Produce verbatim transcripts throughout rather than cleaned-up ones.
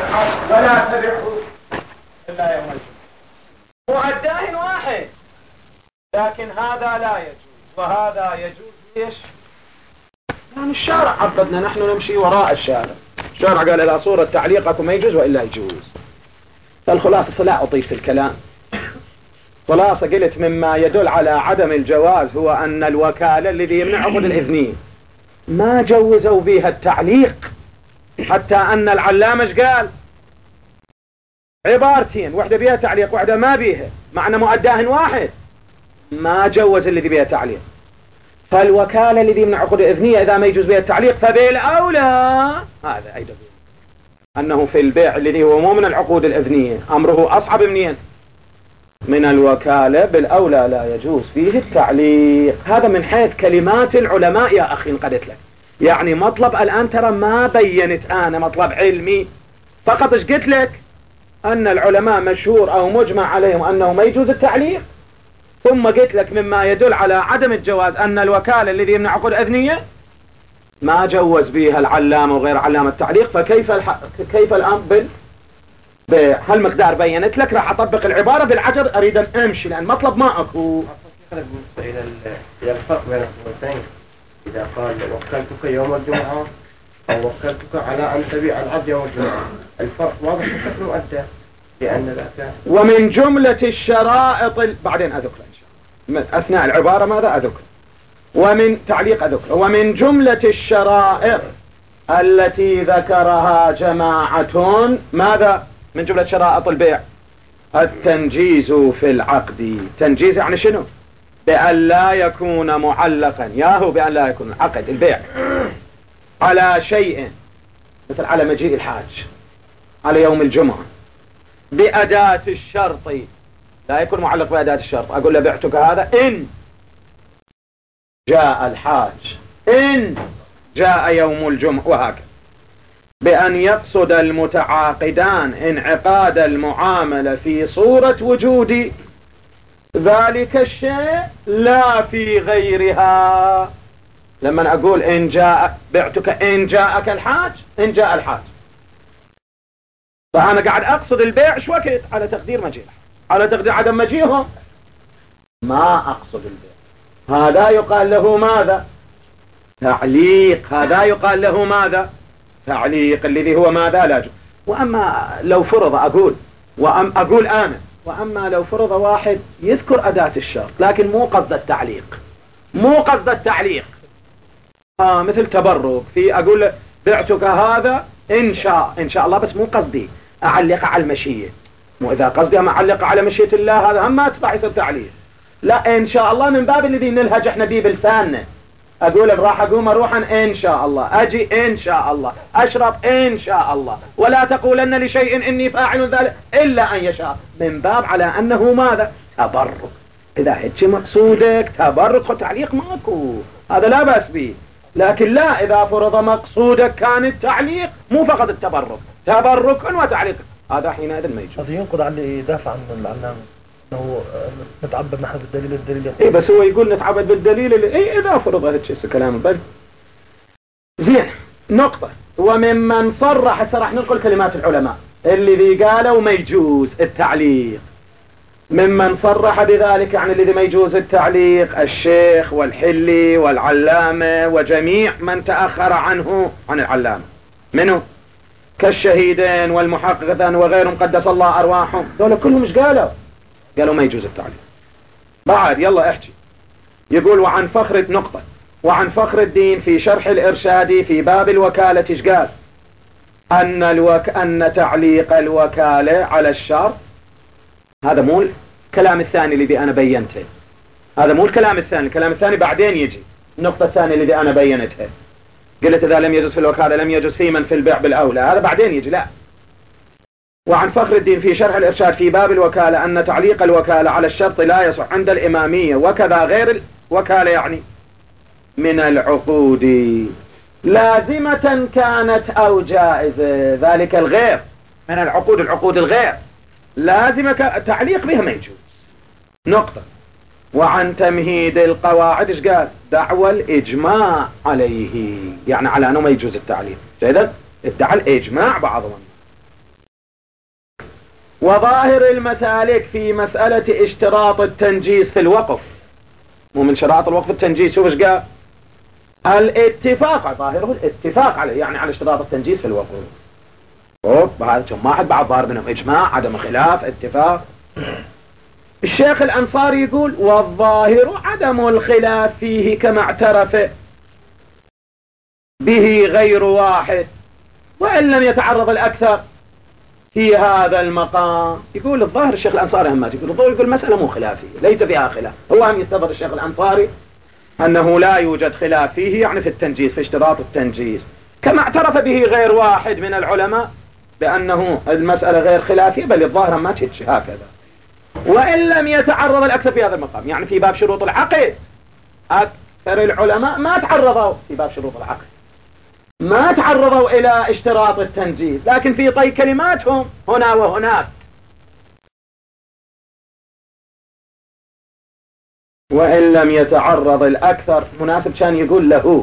الحق ولا تبعه إلا يوم الجمعة. مؤداه واحد، لكن هذا لا يجوز وهذا يجوز. ليش؟ يعني الشارع عبدنا، نحن نمشي وراء الشارع. الشارع قال إذا صورة تعليقكم ما يجوز وإلا يجوز. فالخلاصة لا أطيل في الكلام. خلاصة قلت مما يدل على عدم الجواز هو أن الوكالة الذي يمنع عقد الإذنية ما جوزوا بها التعليق، حتى أن العلامة قال عبارتين، واحدة بها تعليق واحدة ما بها، معنى مؤداه واحد، ما جوز الذي بها تعليق. فالوكالة الذي يمنع عقد الإذنية إذا ما يجوز بها التعليق فبالأولى هذا أيضا أنه في البيع الذي هو مو من العقود الإذنية أمره أصعب منين؟ من الوكالة، بالأولى لا يجوز فيه التعليق. هذا من حيث كلمات العلماء يا أخي قلت لك. يعني مطلب الآن ترى ما بينت أنا مطلب علمي، فقط ايش قلت لك؟ أن العلماء مشهور أو مجمع عليهم أنه ما يجوز التعليق، ثم قلت لك مما يدل على عدم الجواز أن الوكالة الذي يمنع عقد الأذنية ما جوز بها العلامة وغير علامة التعليق. فكيف الح... كيف الآن بال هالمقدار بينت لك، راح أطبق العبارة بالعجر، أريد أن أمشي لأن مطلب ما أكو. إلى إلى الفرق بين الصورتين، إذا قال وكلتك يوم الجمعة أو وكلتك على أن تبيع العبد يوم الجمعة، الفرق واضح بشكل مؤدى، لأن ذاك ومن جملة الشرائط ال... بعدين أذكر إن شاء الله أثناء العبارة ماذا أذكر، ومن تعليق أذكر. ومن جملة الشرائط التي ذكرها جماعة ماذا؟ من جملة شرائط البيع التنجيز في العقد. تنجيز يعني شنو؟ بأن لا يكون معلقا، ياهو بأن لا يكون عقد البيع على شيء، مثل على مجيء الحاج، على يوم الجمعة، بأداة الشرط، لا يكون معلق بأداة الشرط. أقول له بعتك هذا إن جاء الحاج، إن جاء يوم الجمعة، وهكذا. بأن يقصد المتعاقدان انعقاد المعاملة في صورة وجود ذلك الشيء لا في غيرها. لما أقول إن جاء بعتك إن جاءك الحاج، إن جاء الحاج، فأنا قاعد أقصد البيع شو وقت؟ على تقدير مجيء، على تقدير عدم مجيئهم ما أقصد البيع. هذا يقال له ماذا؟ تعليق. هذا يقال له ماذا؟ تعليق، الذي هو ماذا؟ لا جو. وأما لو فرض أقول وأم أقول أنا وأما لو فرض واحد يذكر أداة الشرط لكن مو قصد التعليق، مو قصد التعليق، آه مثل تبرك في أقول بعتك هذا إن شاء إن شاء الله، بس مو قصدي أعلق على المشيئة. مو إذا قصدي أما أعلق على مشيئة الله هذا هم ما أتبع يصير تعليق. لا، إن شاء الله من باب الذي نلهج إحنا بيه بلساننا. أقول راح أقوم أروحا إن شاء الله، أجي إن شاء الله، أشرب إن شاء الله، ولا تقولن لشيء إني فاعل ذلك إلا أن يشاء، من باب على أنه ماذا؟ تبرك. إذا هيك مقصودك تبرك وتعليق ماكو، هذا لا بأس به. لكن لا، إذا فرض مقصودك كان التعليق مو فقط التبرك، تبرك وتعليق، هذا حينئذ ما يجوز. هذا ينقض على اللي يدافع عن العلامة انه نتعبد نحن بالدليل، الدليل اي بس هو يقول نتعبد بالدليل اللي... اي اذا فرض هذا الشيء كلام بل زين. نقطة. وممن صرح، هسه راح ننقل كلمات العلماء اللي قالوا ما يجوز التعليق. ممن صرح بذلك عن الذي ما يجوز التعليق الشيخ والحلي والعلامة وجميع من تأخر عنه عن العلامة، منه كالشهيدين والمحققين وغيرهم قدس الله أرواحهم، دول كلهم مش قالوا قالوا ما يجوز التعليق. بعد يلا احكي. يقول وعن فخر نقطة وعن فخر الدين في شرح الإرشادي في باب الوكالة ايش قال؟ أن, الوك... أن تعليق الوكالة على الشرط، هذا مو الكلام الثاني الذي أنا بينته، هذا مو الكلام الثاني، الكلام الثاني بعدين يجي. النقطة الثانية الذي أنا بينتها قلت إذا لم يجوز في الوكالة لم يجوز في من في البيع بالأولى، هذا بعدين يجي. لا. وعن فخر الدين في شرح الإرشاد في باب الوكالة أن تعليق الوكالة على الشرط لا يصح عند الإمامية وكذا غير الوكالة، يعني من العقود لازمة كانت أو جائزة، ذلك الغير من العقود، العقود الغير لازمة تعليق بها ما يجوز. نقطة. وعن تمهيد القواعد ايش قال؟ دعوى الإجماع عليه، يعني على أنه ما يجوز التعليق. إذن ادعى الإجماع بعضهم وظاهر المسالك في مسألة اشتراط التنجيز في الوقف، مو من شراط الوقف التنجيز، شوف ايش قال؟ الاتفاق، ظاهره الاتفاق عليه، يعني على اشتراط التنجيز في الوقف. اوب هذا ما حد بعض ظاهر منهم اجماع، عدم خلاف، اتفاق. الشيخ الأنصاري يقول والظاهر عدم الخلاف فيه كما اعترف به غير واحد وإن لم يتعرض الأكثر في هذا المقام. يقول الظاهر الشيخ الأنصاري همات يقول الظاهر يقول المسألة مو خلافية، ليس فيها خلاف. هو هم يستظهر الشيخ الأنصاري أنه لا يوجد خلاف فيه، يعني في التنجيز، في اشتراط التنجيز، كما اعترف به غير واحد من العلماء بأنه المسألة غير خلافية، بل الظاهر ما تهتش هكذا. وإن لم يتعرض الأكثر في هذا المقام، يعني في باب شروط العقد أكثر العلماء ما تعرضوا في باب شروط العقد، ما تعرضوا إلى اشتراط التنجيز، لكن في طي كلماتهم هنا وهناك. وإن لم يتعرض الأكثر، مناسب كان يقول له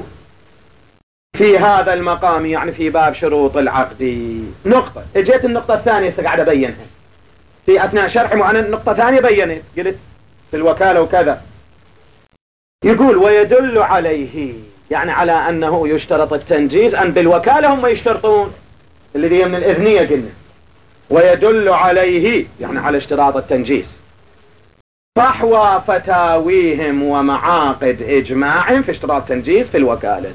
في هذا المقام، يعني في باب شروط العقد. نقطة. اجيت النقطة الثانية قاعد أبينها في أثناء شرحي، وأنا النقطة الثانية بينت، قلت في الوكالة وكذا. يقول ويدل عليه، يعني على أنه يشترط التنجيز، أن بالوكالة هم يشترطون اللي هي من الإذنية قلنا، ويدل عليه يعني على اشتراط التنجيز فحوى فتاويهم ومعاقد إجماعهم في اشتراط التنجيز في الوكالة.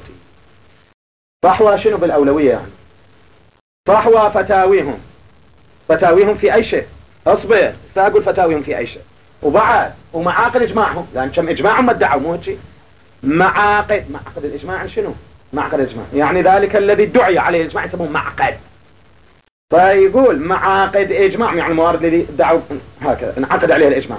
فحوى شنو بالأولوية؟ يعني فحوى فتاويهم، فتاويهم في أي شيء، اصبر استاقول فتاويهم في أي شيء، وبعد ومعاقد إجماعهم، لأن كم إجماعهم ما ادعوا، مو هيك؟ معاقد، معقد الإجماع شنو؟ معقد الإجماع يعني ذلك الذي ادعي عليه الإجماع يسموه معقد. فيقول معاقد إجماع يعني الموارد الذي ادعوا هكذا انعقد عليه الإجماع.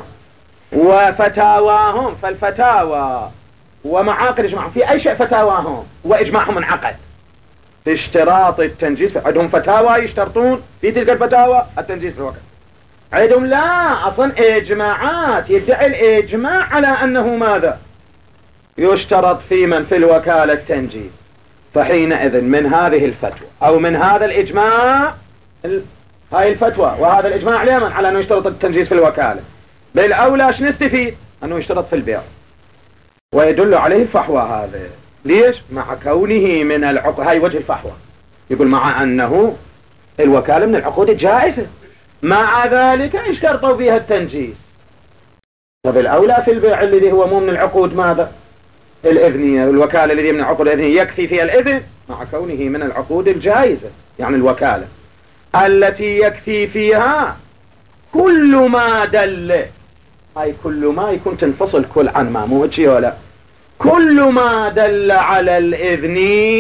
وفتاواهم، فالفتاوى ومعاقد إجماعهم في أي شيء فتاواهم وإجماعهم انعقد في اشتراط التنجيز. عندهم فتاوى يشترطون في تلك الفتاوى التنجيز في الوقت، عندهم لا أصلا إجماعات يدعي الإجماع على أنه ماذا؟ يشترط في من في الوكالة التنجيز. فحينئذ من هذه الفتوى أو من هذا الإجماع، هاي الفتوى وهذا الإجماع اليمن على أنه يشترط التنجيز في الوكالة، بالأولى ايش نستفيد؟ أنه يشترط في البيع، ويدل عليه الفحوى هذا. ليش؟ مع كونه من العقود، هاي وجه الفحوى. يقول مع أنه الوكالة من العقود الجائزة، مع ذلك اشترطوا فيها التنجيز. فبالأولى في البيع الذي هو مو من العقود ماذا؟ الإذنية، الوكالة الذي من العقود الإذنية يكفي فيها الإذن مع كونه من العقود الجائزة، يعني الوكالة التي يكفي فيها كل ما دل، هاي كل ما يكون تنفصل كل عن ما، مو هيك ولا كل ما دل على الإذن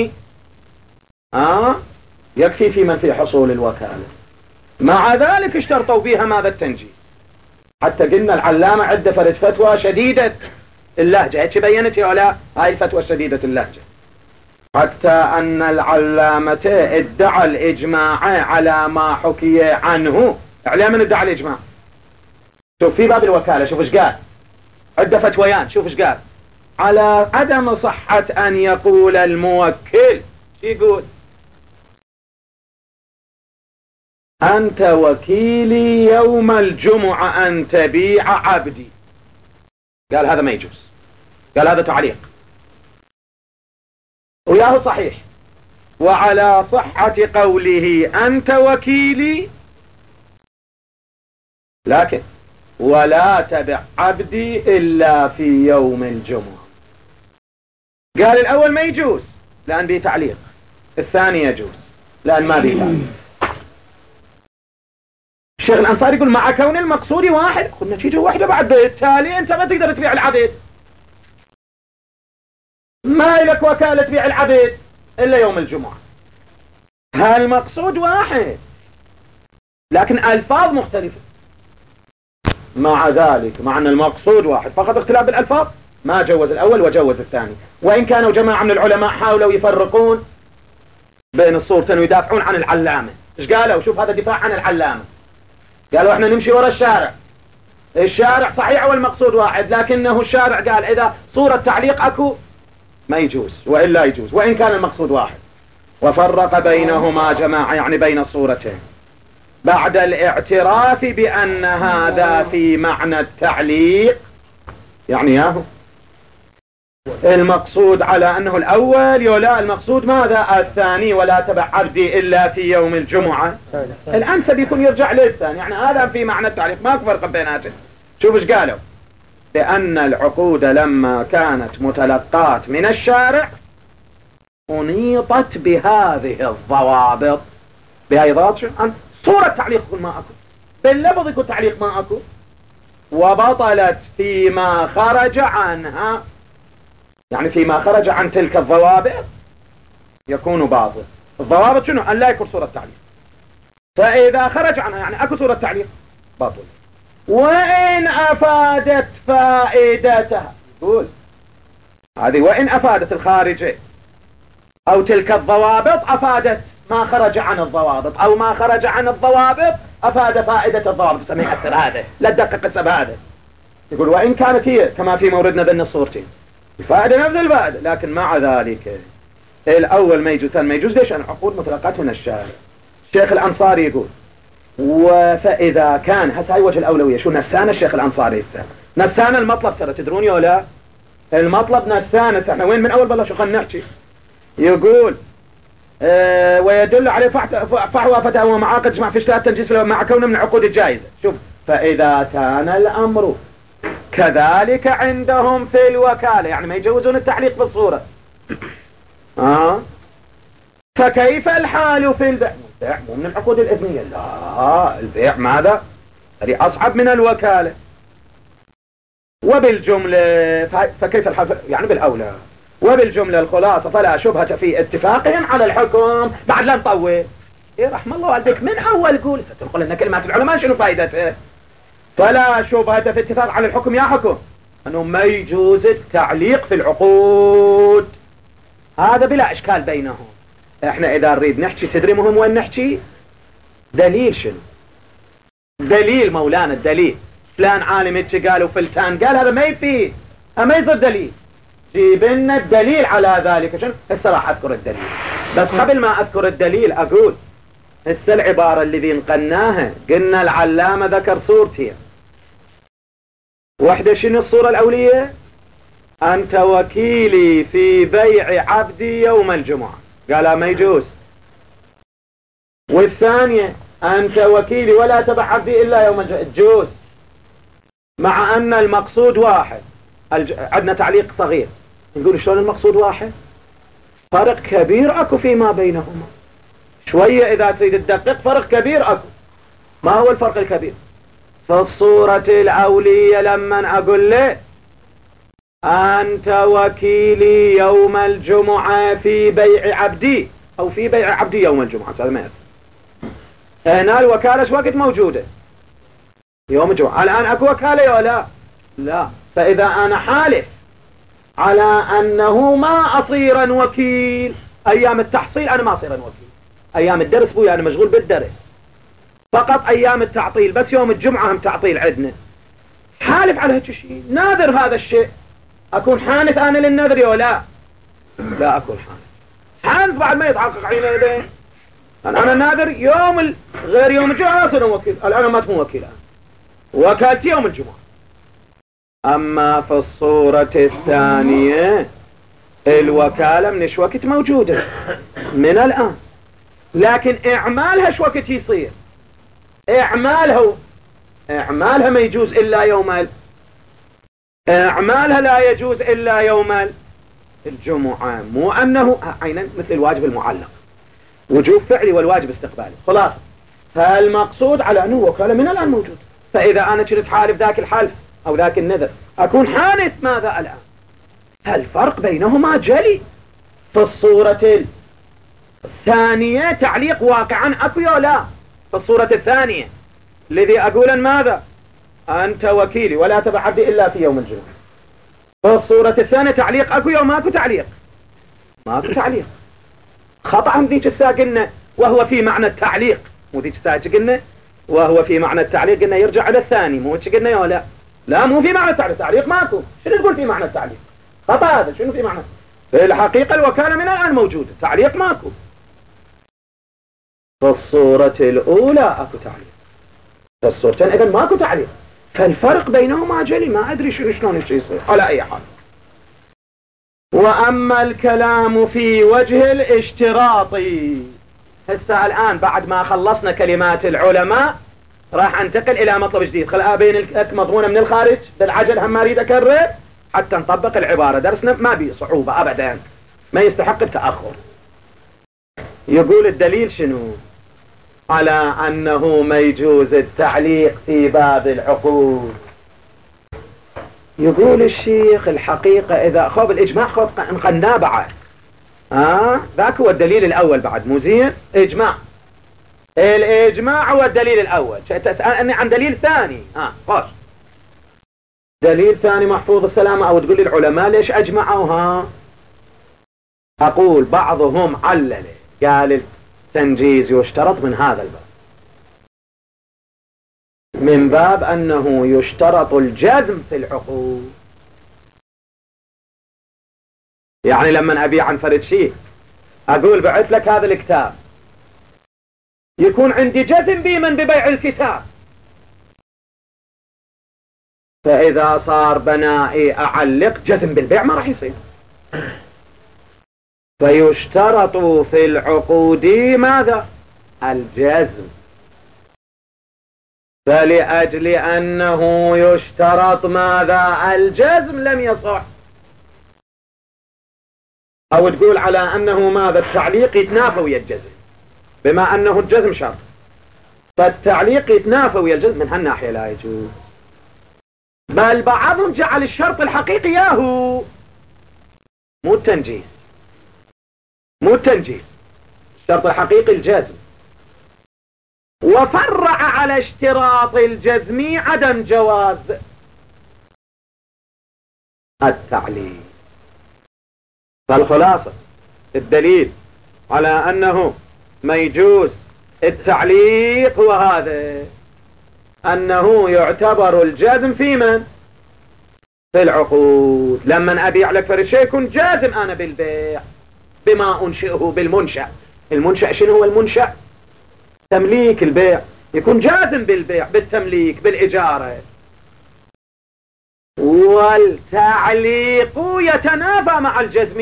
آه يكفي في من في حصول الوكالة. مع ذلك اشترطوا بها ماذا؟ التنجيز. حتى قلنا العلامة عدة فرد فتوى شديدة اللهجة، هيك بينت ولا؟ هاي الفتوى شديدة اللهجة، حتى أن العلامة ادعى الإجماع على ما حكي عنه. على من ادعى الإجماع؟ شوف في باب الوكالة، شوف ايش قال، عدة فتويان، شوف ايش قال على عدم صحة أن يقول الموكل. شو يقول؟ أنت وكيلي يوم الجمعة أن تبيع عبدي. قال هذا ما يجوز، قال هذا تعليق، وياه صحيح. وعلى صحة قوله أنت وكيلي، لكن ولا تبع عبدي إلا في يوم الجمعة. قال الأول ما يجوز لأن به تعليق، الثاني يجوز لأن ما به تعليق. الشيخ الأنصاري يقول مع كون المقصود واحد، قلنا تيجي واحدة بعد بالتالي أنت ما تقدر تبيع العبيد، ما لك وكالة تبيع العبيد إلا يوم الجمعة. هالمقصود واحد لكن ألفاظ مختلفة. مع ذلك مع أن المقصود واحد فقط اختلاف بالألفاظ ما جوز الأول وجوز الثاني. وإن كانوا جماعة من العلماء حاولوا يفرقون بين الصورتين ويدافعون عن العلامة. إيش قالوا؟ شوف هذا دفاع عن العلامة. قالوا احنا نمشي وراء الشارع، الشارع صحيح والمقصود واحد، لكنه الشارع قال إذا صورة تعليق أكو ما يجوز وإلا يجوز وإن كان المقصود واحد، وفرق بينهما جماعة يعني بين الصورتين. بعد الاعتراف بأن هذا في معنى التعليق، يعني ياهو المقصود على أنه الأول يولا المقصود ماذا الثاني ولا تبع عبدي إلا في يوم الجمعة. الأنسب يكون يرجع للثاني، يعني هذا في معنى التعليق، ما فرق بيناتهم. شوف ايش قالوا، لأن العقود لما كانت متلقات من الشارع أنيطت بهذه الضوابط. بهذه الضوابط صورة تعليق يكون ما أكو، باللفظ يكون تعليق ما أكو، وبطلت فيما خرج عنها، يعني فيما خرج عن تلك الضوابط يكون باطل. الضوابط شنو؟ أن لا يكون صورة تعليق، فإذا خرج عنها يعني أكو صورة تعليق باطل. وإن أفادت فائدتها، يقول هذه وإن أفادت الخارجة أو تلك الضوابط أفادت ما خرج عن الضوابط، أو ما خرج عن الضوابط أفاد فائدة الضوابط، سمي أثر هذا لا تدقق السب هذا. يقول وإن كانت هي كما في موردنا ذن الصورتين الفائدة نفس الفائدة، لكن مع ذلك الأول ما يجوز ثاني ما يجوز. ليش؟ أن عقود مطلقات من الشارع. الشيخ الأنصاري يقول وفإذا كان هسه هاي وجه الأولوية. شو نسان الشيخ الأنصاري هسه؟ نسان المطلب ترى تدروني ولا؟ المطلب نسان. احنا وين من أول بالله شو خلنا نحكي. يقول اه ويدل عليه فحوى فتاوى ومعاقد جمع في اشتراط تنجيز مع كونه من العقود الجائزة. شوف فإذا كان الأمر كذلك عندهم في الوكالة، يعني ما يجوزون التعليق بالصورة. آه. فكيف الحال في البيع؟ البيع مو من العقود الإذنية، لا البيع ماذا؟ هذه أصعب من الوكالة. وبالجملة فكيف الحال يعني بالأولى. وبالجملة الخلاصة فلا شبهة في اتفاقهم على الحكم. بعد لا نطول إيه رحم الله والديك من أول قول تنقل لنا كلمات العلماء شنو فائدتها. فلا شبهة في اتفاق على الحكم يا حكم أنه ما يجوز التعليق في العقود، هذا بلا إشكال بينهم. احنا إذا نريد نحكي تدري مهم وين نحكي؟ دليل شنو؟ دليل مولانا الدليل. فلان عالم اتش قال وفلتان قال، هذا ما يفيد، ما يصير دليل. جيب لنا الدليل على ذلك. شنو؟ هسه راح أذكر الدليل، بس قبل ما أذكر الدليل أقول هسه العبارة اللي نقلناها قلنا العلامة ذكر صورتين. واحدة شنو الصورة الأولية؟ أنت وكيلي في بيع عبدي يوم الجمعة، قال ما يجوز. والثانية أنت وكيلي ولا تبع عبدي إلا يوم الجمعة، تجوز. مع أن المقصود واحد. الج... عندنا تعليق صغير نقول شلون المقصود واحد؟ فرق كبير أكو فيما بينهما شوية. إذا تريد تدقق فرق كبير أكو. ما هو الفرق الكبير؟ في الصورة الأولية لما أقول له أنت وكيلي يوم الجمعة في بيع عبدي، أو في بيع عبدي يوم الجمعة، هذا ما يصير. هنا الوكالة شو وقت موجودة؟ يوم الجمعة. الآن أكو وكالة ولا لا؟ فإذا أنا حالف على أنه ما أصير وكيل أيام التحصيل، أنا ما أصير وكيل. أيام الدرس بويا أنا مشغول بالدرس فقط، أيام التعطيل بس، يوم الجمعة هم تعطيل عندنا. حالف على هيك شيء، ناذر هذا الشيء، أكون حانث أنا للنذر ولا لا أكون حانث. حانث بعد ما يتحقق علينا يدين. أنا ناذر يوم ال... غير يوم الجمعة أصير وكيل. الآن ما تكون وكيل، وكالتي يوم الجمعة. أما في الصورة الثانية الوكالة من ايش وقت موجودة؟ من الآن. لكن إعمالها شو وقت يصير؟ إعمالها إعمالها ما يجوز إلا يوم ال... إعمالها لا يجوز إلا يوم الجمعة. مو أنه عينا مثل الواجب المعلق، وجوب فعلي والواجب استقبالي. خلاص فالمقصود على أنه وكالة من الآن موجود. فإذا أنا كنت حالف ذاك الحلف أو ذاك النذر أكون حانث ماذا الآن؟ الفرق بينهما جلي. في الصورة الثانية تعليق واقعا أكو لا؟ في الصورة الثانية الذي أقول ماذا؟ أنت وكيلي ولا تبع عبدي إلا في يوم الجمعة. في الصورة الثانية تعليق أكو يوم ماكو تعليق؟ ماكو تعليق. خطأ ذيك الساعة قلنا وهو في معنى التعليق، مو ذيك الساعة قلنا وهو في معنى التعليق، قلنا يرجع على الثاني، مو قلنا يا لا لا مو في معنى التعليق. تعليق ماكو. شنو تقول في معنى التعليق؟ خطأ هذا. شنو في معنى؟ في الحقيقة الوكالة من الآن موجودة، تعليق ماكو. في الصورة الأولى أكو تعليق، في الصورتين إذن ماكو تعليق، فالفرق بينهما جلي، ما أدري شنو شلون الشيء يصير على أي حال. وأما الكلام في وجه الاشتراط، هسه الآن بعد ما خلصنا كلمات العلماء راح انتقل إلى مطلب جديد. خل بين مضمونة من الخارج بالعجل، هم ما أريد أكرر حتى نطبق العبارة. درسنا ما بيه صعوبة أبدا، ما يستحق التأخر. يقول الدليل شنو على أنه ما يجوز التعليق في باب العقود؟ يقول الشيخ الحقيقة إذا خب الإجماع خب نقناه بعد، آه ذاك هو الدليل الأول بعد، مو زين إجماع، الإجماع هو الدليل الأول. تسألني عن دليل ثاني، آه خلاص دليل ثاني محفوظ السلامة، أو تقول لي العلماء ليش أجمعوا؟ ها أقول بعضهم علل قال التنجيز يشترط من هذا الباب، من باب أنه يشترط الجزم في العقود. يعني لما أبيع عن فرد شيء أقول بعث لك هذا الكتاب، يكون عندي جزم بمن ببيع الكتاب، فإذا صار بنائي أعلق جزم بالبيع ما راح يصير. فيشترط في العقود ماذا؟ الجزم. فلأجل أنه يشترط ماذا؟ الجزم لم يصح. أو تقول على أنه ماذا؟ التعليق يتنافى ويا الجزم، بما أنه الجزم شرط، فالتعليق يتنافى ويا الجزم، من هالناحية لا يجوز. بل بعضهم جعل الشرط الحقيقي ياهو، مو التنجيز، مو التنجيز، الشرط الحقيقي الجزم، وفرع على اشتراط الجزم عدم جواز التعليق. فالخلاصة الدليل على أنه ما يجوز التعليق هو هذا، أنه يعتبر الجازم في من؟ في العقود. لما أبيع لك فرد شيء يكون جازم أنا بالبيع بما أنشئه بالمنشأ. المنشأ شنو هو المنشأ؟ تمليك البيع، يكون جازم بالبيع بالتمليك بالإجارة. والتعليق يتنافى مع الجزم،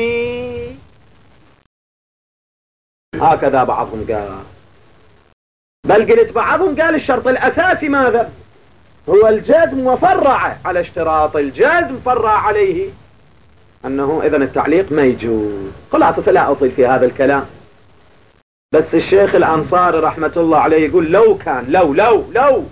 هكذا بعضهم قال. بل قلت بعضهم قال الشرط الأساسي ماذا؟ هو الجزم، وفرع على اشتراط الجزم، فرع عليه أنه إذن التعليق ما يجوز. خلاصة لا أطيل في هذا الكلام، بس الشيخ الأنصاري رحمة الله عليه يقول لو كان لو لو لو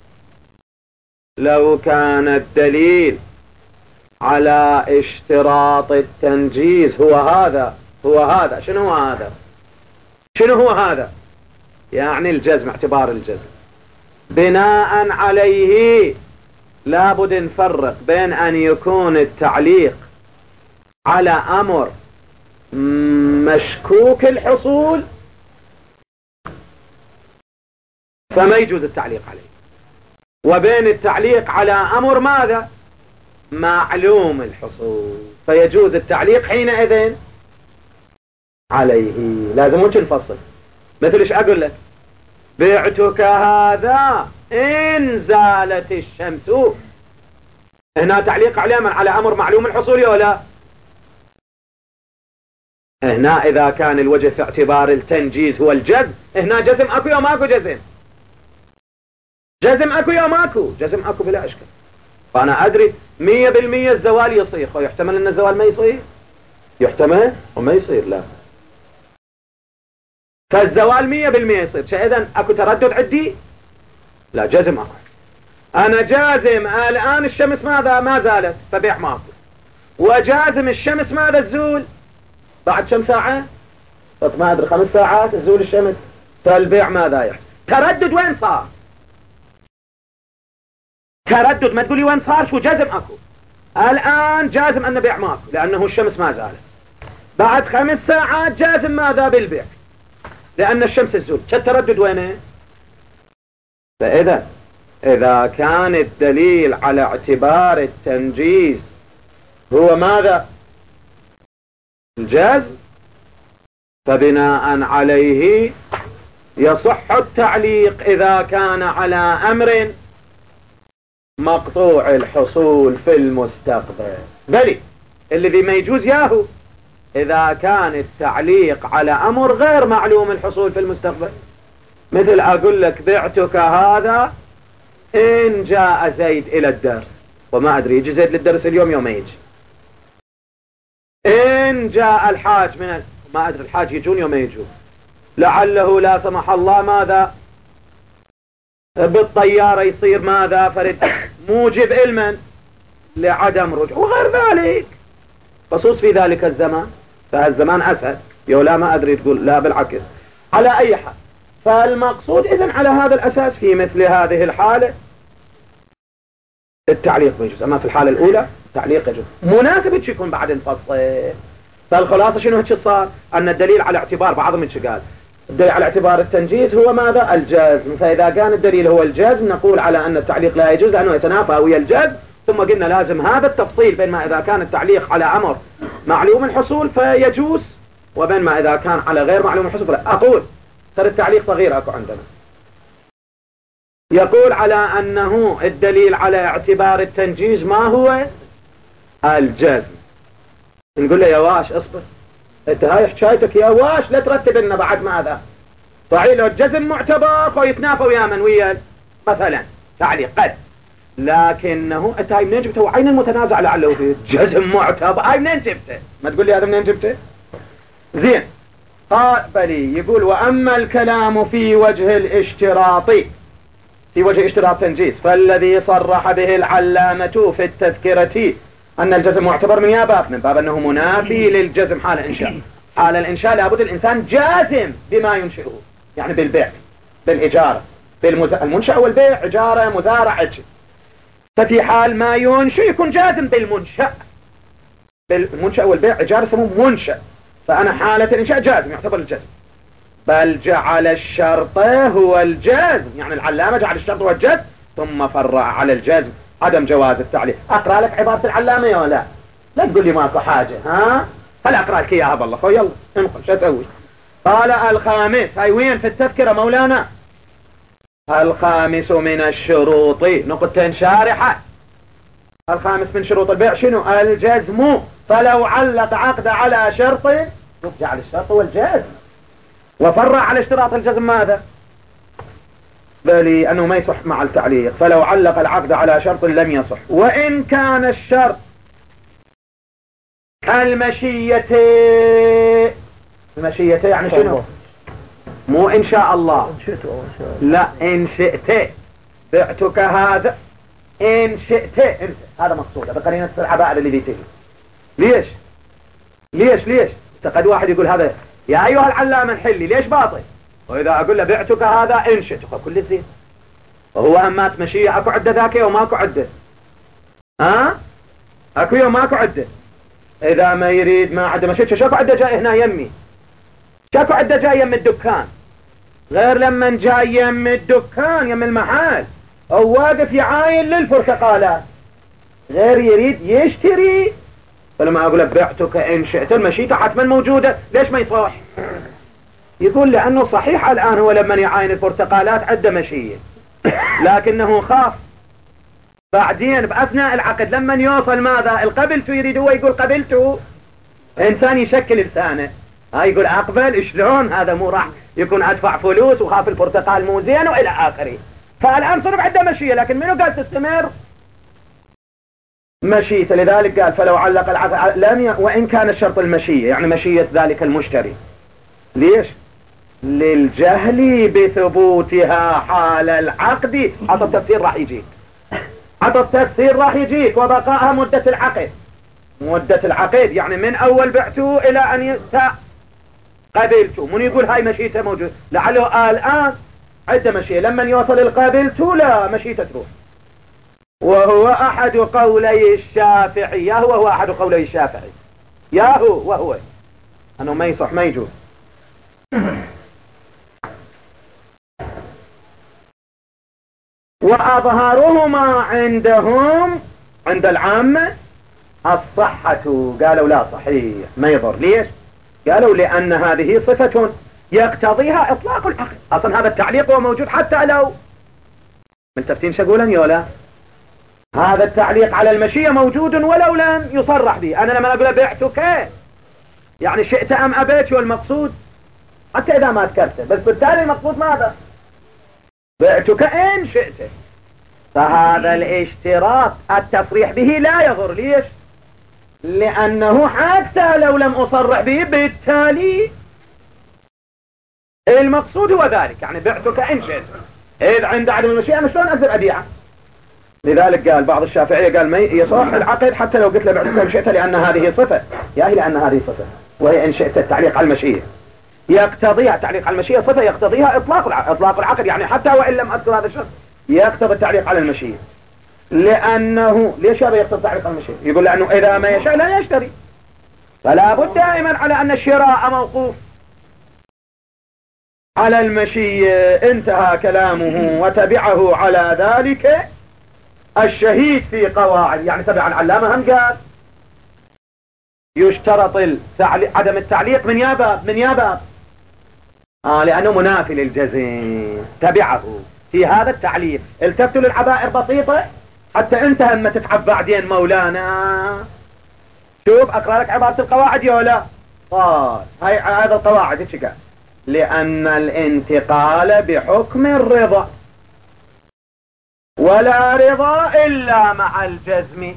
لو كان الدليل على اشتراط التنجيز هو هذا هو هذا شنو هو هذا؟ شنو هو هذا؟ يعني الجزم، اعتبار الجزم، بناء عليه لابد نفرق بين أن يكون التعليق على أمر مشكوك الحصول فما يجوز التعليق عليه، وبين التعليق على أمر ماذا؟ معلوم الحصول، فيجوز التعليق حينئذ عليه. لازم وش نفصل؟ مثل ايش اقول لك؟ بعتك هذا ان زالت الشمس، هنا تعليق عليه من على امر معلوم الحصول ولا؟ هنا اذا كان الوجه في اعتبار التنجيز هو الجزم، هنا جزم اكو يا ماكو جزم؟ جزم اكو يا ماكو؟ جزم اكو بلا اشكال. فانا ادري مية بالمية الزوال يصير، ويحتمل ان الزوال ما يصير، يحتمل وما يصير، لا فالزوال مية بالمية يصير. شاذا اكو تردد عندي؟ لا، جزم اكو. انا جازم الان الشمس ماذا؟ ما زالت، فبيع ماكو. وجازم الشمس ماذا؟ تزول بعد كم ساعة؟ طب ما ادري، خمس ساعات تزول الشمس، فالبيع ماذا يحصل؟ تردد وين صار؟ تردد، ما تقولي وين صار، شو جزم اكو. الان جازم ان بيع ماكو لانه الشمس ما زالت، بعد خمس ساعات جازم ماذا؟ بالبيع لأن الشمس تزول، كالتردد وينه؟ فإذا إذا كان الدليل على اعتبار التنجيز هو ماذا؟ الجزم، فبناء عليه يصح التعليق إذا كان على أمر مقطوع الحصول في المستقبل. بلي الذي ما يجوز ياهو إذا كان التعليق على أمر غير معلوم الحصول في المستقبل. مثل أقول لك بعتك هذا إن جاء زيد إلى الدرس، وما أدري يجي زيد للدرس اليوم يوم يجي. إن جاء الحاج من ال... ما أدري الحاج يجون يوم يجون، لعله لا سمح الله ماذا بالطيارة يصير ماذا فرد موجب علما لعدم رجوع وغير ذلك، خصوص في ذلك الزمان. فالزمان أسهل يولا ما أدري تقول لا بالعكس. على أي حال فالمقصود إذن على هذا الأساس في مثل هذه الحالة التعليق يجوز. أما في الحالة الأولى التعليق يجوز مناسب يكون بعد نفصل. فالخلاصة شنو هيك صار؟ أن الدليل على اعتبار بعضهم هيك قال الدليل على اعتبار التنجيز هو ماذا؟ الجزم. فإذا كان الدليل هو الجزم نقول على أن التعليق لا يجوز لأنه يتنافى ويا الجزم. ثم قلنا لازم هذا التفصيل بين ما إذا كان التعليق على أمر معلوم الحصول فيجوز وبين ما إذا كان على غير معلوم الحصول فلا. أقول ترى التعليق صغير أكو عندنا يقول على أنه الدليل على اعتبار التنجيز ما هو الجزم. نقول له يا واش اصبر انت هاي حكايتك يا واش لا ترتب لنا بعد ماذا صحيح لو الجزم معتبر ويتنافى ويا من ويا مثلا تعليق قد، لكنه انت هاي منين جبته وعين المتنازع لعله في جزم معتبر هاي منين جبته؟ ما تقول لي هذا منين جبته؟ زين قابلي يقول وأما الكلام في وجه الاشتراط في وجه اشتراط تنجيز فالذي صرح به العلامة في التذكرة أن الجزم معتبر من يا باب من باب أنه منافي للجزم حال الإنشاء. حال الإنشاء لابد الإنسان جازم بما ينشئه، يعني بالبيع بالإجارة بالمنشأ والبيع إجارة مزارع. ففي حال ما ينشئ يكون جازم بالمنشأ بالمنشأ والبيع إجارة يسموه منشأ. فأنا حالة الإنشاء جازم يعتبر الجزم. بل جعل الشرط هو الجزم، يعني العلامة جعل الشرط هو الجزم ثم فرع على الجزم عدم جواز التعليق. أقرأ لك عبارة العلامة يا لا لا تقول لي ماكو حاجة ها هل أقرأ لك إياها بالله خو يلا انقل شو تسوي. قال الخامس هاي وين في التذكرة مولانا؟ الخامس من الشروط نقطتين شارحة. الخامس من شروط البيع شنو؟ الجزم. فلو علق عقد على شرط جعل الشرط هو الجزم وفرع على اشتراط الجزم ماذا؟ بل أنه ما يصح مع التعليق. فلو علق العقد على شرط لم يصح وإن كان الشرط كالمشية. المشية يعني شنو؟ مو إن شاء الله لا إن شئت بعتك هذا إن شئت انت. هذا مقصود بقرينة العباء اللي تجي. ليش ليش ليش قد واحد يقول هذا يا أيها العلامة الحلي ليش باطل، وإذا أقول له بعتك هذا إن شئت كل زين. وهو أمات مشية أكو عدة ذاك يوم أكو عدة ها أكو يوم أكو عدة. إذا ما يريد ما عدة مشية شاكو عدة جاي هنا يمي شاكو عدة جاي يم الدكان غير لما جاي يم الدكان يم المحل أو واقف يعاين للبرتقالات غير يريد يشتري. فلما أقول بعتك إن شئت المشية حتما موجودة ليش ما يصح؟ يقول لأنه صحيح الآن هو لما يعاين البرتقالات عدة مشية لكنه خاف بعدين بأثناء العقد لما يوصل ماذا القبلته يريد هو يقول قبلته. إنسان يشكل لسانه هاي يقول أقبل شلون هذا مو راح يكون أدفع فلوس وخاف البرتقال مو زين وإلى آخره. فالآن صرف عدة مشية لكن منو قال تستمر مشية. لذلك قال فلو علق العقد لم ي... وإن كان الشرط المشية يعني مشية ذلك المشتري. ليش؟ للجهل بثبوتها حال العقد. عطى التفسير راح يجيك عطى التفسير راح يجيك وبقاءها مدة العقد. مدة العقد يعني من أول بعته إلى أن يتا قبلته. من يقول هاي مشيته موجود لعله الآن عدة مشية لما يوصل القبلته لا مشيته تروح. وهو أحد قولي الشافعي يا هو هو أحد قولي الشافعي يا هو وهو أنه ما يصح ما يجوز. وأظهرهما عندهم عند العامة الصحة. قالوا لا صحيح ما يضر. ليش؟ قالوا لأن هذه صفة يقتضيها إطلاق العقد. أصلا هذا التعليق هو موجود حتى لو ملتفتين شقولا يولا، هذا التعليق على المشيئة موجود ولو لم يصرح به. أنا لما أقول بعتك يعني شئت أم أبيت، والمقصود حتى إذا ما ذكرته، بس بالتالي المقصود ماذا؟ بعتك إن شئت. فهذا الاشتراط التصريح به لا يضر. ليش؟ لأنه حتى لو لم أصرح به بالتالي المقصود هو ذلك، يعني بعتك إن شئت. إذ عند عدم المشيئة مش شلون أقدر أبيعه؟ لذلك قال بعض الشافعية قال ما يصح العقد حتى لو قلت له بعتك إن شئت، لأن هذه صفة، يا هي لأن هذه صفة، وهي إن شئت التعليق على المشيئة يقتضيها، التعليق على المشيئة صفة يقتضيها إطلاق العقد. إطلاق العقد يعني حتى وإن لم أذكر هذا الشخص يقتضي التعليق على المشيئة. لأنه ليش هذا يقتضي التعليق على المشيئة؟ يقول لأنه إذا ما يشاء لا يشتري، فلا بد دائما على أن الشراء موقوف على المشيئة. انتهى كلامه وتبعه على ذلك الشهيد في قواعد، يعني تبع العلامة هم قال يشترط التعليق عدم التعليق من ياباب من ياباب آه لأنه منافي للجزم. تبعه في هذا التعليق. التفتوا للعبائر بسيطة حتى انت هم تتعب بعدين مولانا. شوف اقرأ لك عبارة القواعد يا لا. قال هاي هذا القواعد ايش قال؟ لأن الانتقال بحكم الرضا، ولا رضا إلا مع الجزم،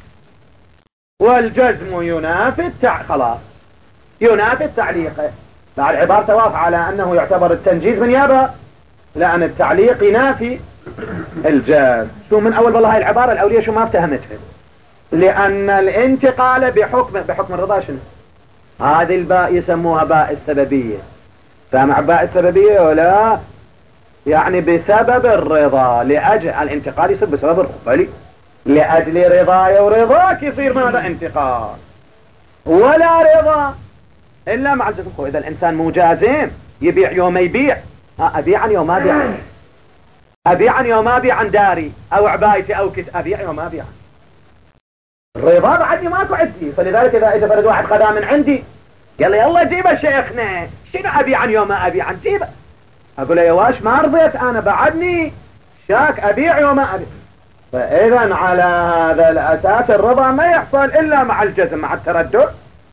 والجزم ينافي التع... خلاص ينافي التعليق. بعد عبارة توافق على أنه يعتبر التنجيز من يابا، لأن التعليق ينافي الجزم. شو من أول والله هاي العبارة الأولية شو ما افتهمتها. لأن الانتقال بحكم بحكم الرضا شنو؟ هذه الباء يسموها باء السببية. سامع باء السببية ولا؟ يعني بسبب الرضا، لأجل الانتقال يصير بسبب الرضا، لأجل رضاي ورضاك يصير ماذا؟ انتقال. ولا رضا إلا مع الجزم. إذا الإنسان مو جازم يبيع يوم يبيع، أبيع عن يوم أبيع، أبيع عن يوم أبيع عن داري أو عبايتي أو كت أبيع يوم أبيع. الرضا بعدني ماكو عندي. فلذلك إذا إجا فرد واحد خذا من عندي يلا يلا جيبه شيخنا، شنو أبيع عن يوم أبيع عن جيبه؟ أقول له يا واش ما رضيت أنا بعدني شاك أبيع يوم أبيع. فإذا على هذا الأساس الرضا ما يحصل إلا مع الجزم، مع التردد